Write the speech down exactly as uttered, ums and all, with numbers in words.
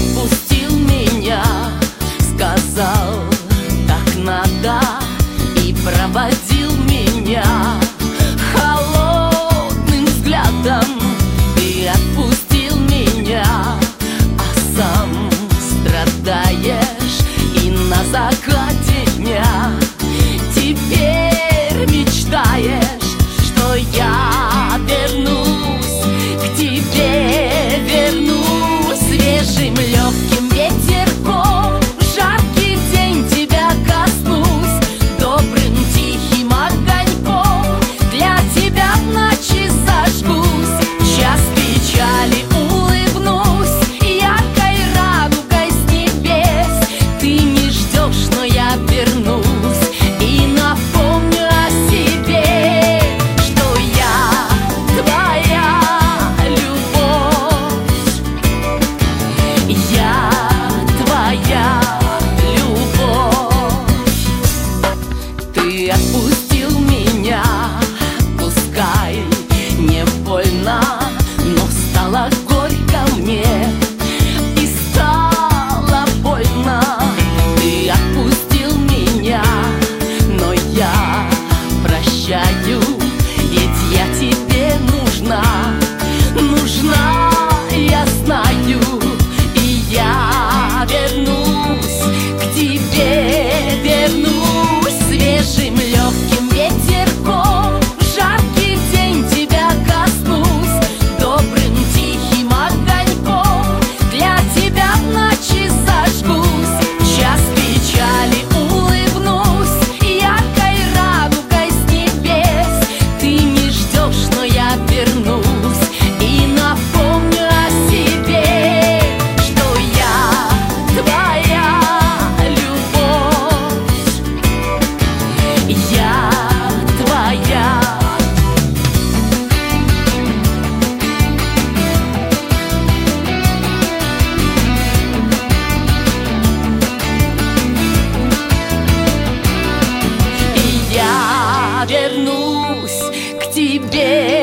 отпустил меня, сказал, так надо, и проводил меня холодным взглядом. Ты отпустил меня, а сам страдаешь, и на закате дня теперь мечтаешь, что я вернусь к тебе, вернусь свежим легким ветерком. В жаркий день тебя коснусь, добрым тихим огоньком. Для тебя в ночи зажгусь, час печали улыбнусь, яркой радугой с небес. Ты не ждешь, но я вернусь и напомню о себе, что я твоя любовь. Я твоя любовь. Ты отпустил меня, пускай не больно, но стало горько мне и стало больно. Ты отпустил меня, но я прощаю, ведь я тебе нужна, нужна, я знаю. И я вернусь к тебе, вернусь свежим легким ветерком. В жаркий день тебя коснусь, добрым тихим огоньком. Для тебя в ночи зажгусь, час печали улыбнусь, яркой радугой с небес. Ты не ждешь, но я вернусь и напомню о себе, что я твоя любовь. Я твоя. И я вернусь к тебе.